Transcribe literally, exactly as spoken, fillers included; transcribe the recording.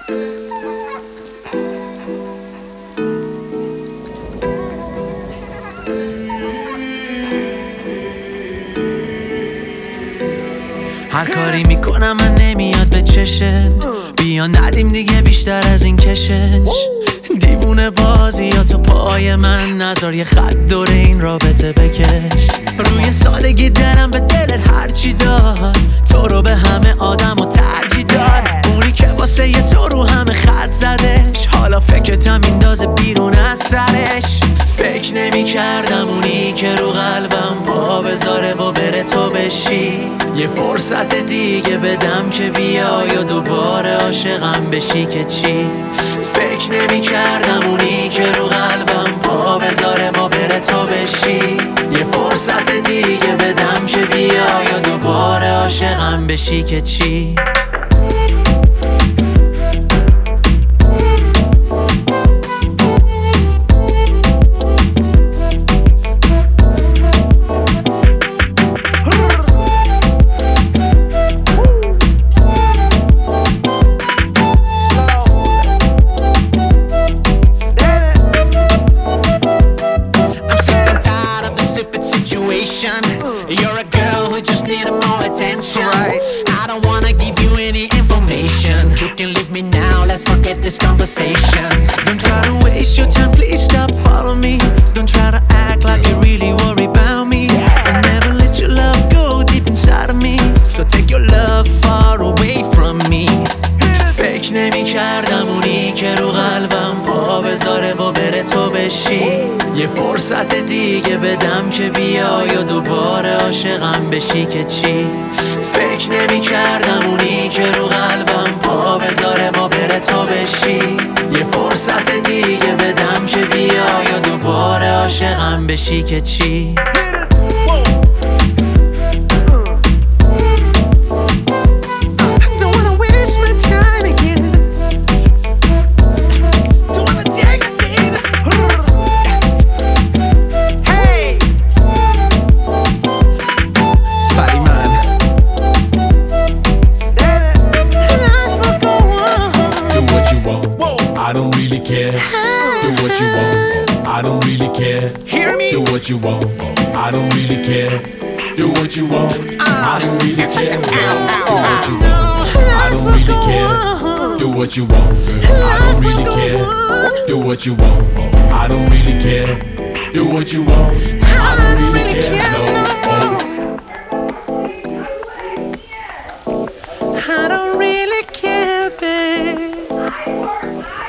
هر کاری میکنم من نمیاد به چشت، بیا ندیم دیگه بیشتر از این کشش. دیوونه بازی یا تو پای من نذار یه خط دور این رابطه بکش. روی سادگی دلم به دلت هرچی داد، تو رو به همه آدم و ترجیح داد. اونی که واسه یه تو رو همه خط زدش، حالا فکرتم میندازه بیرون از سرش. فکر نمی کردم اونی که رو قلبم پا بذاره و بره تو بشی. یه فرصت دیگه بدم که بیای و دوباره عاشقم بشی که چی. فکر نمی کردم اونی که رو قلبم پا بذاره و بره تو بشی. یه فرصت دیگه بدم که بیای و دوباره عاشقم بشی که چی. You're a girl who just needed more attention. I don't wanna give you any information. You can leave me now, let's forget this conversation. Don't try to waste your time, please stop following me. Don't try to act like you really worry about me. I'll never let your love go deep inside of me, so take your love far away from me. فکر نمی کردم اونی که رو قلبم پا بذاره و بره تو بشی. یه فرصت دیگه بدم که بیای و دوباره عاشقم بشی که چی. فکر نمی کردم اونی که رو قلبم پا بذاره و بره تو بشی. یه فرصت دیگه بدم که بیای و دوباره عاشقم بشی که چی. I don't really care. Do what you want. I don't really care. Hear me? Do what you want. I don't really care. Do what you want. I don't really care. Do what you want. I don't really care. Do what you want. I don't really care. Do what you want. I don't really care. Do what you want. I don't really care. No. I don't really care, babe.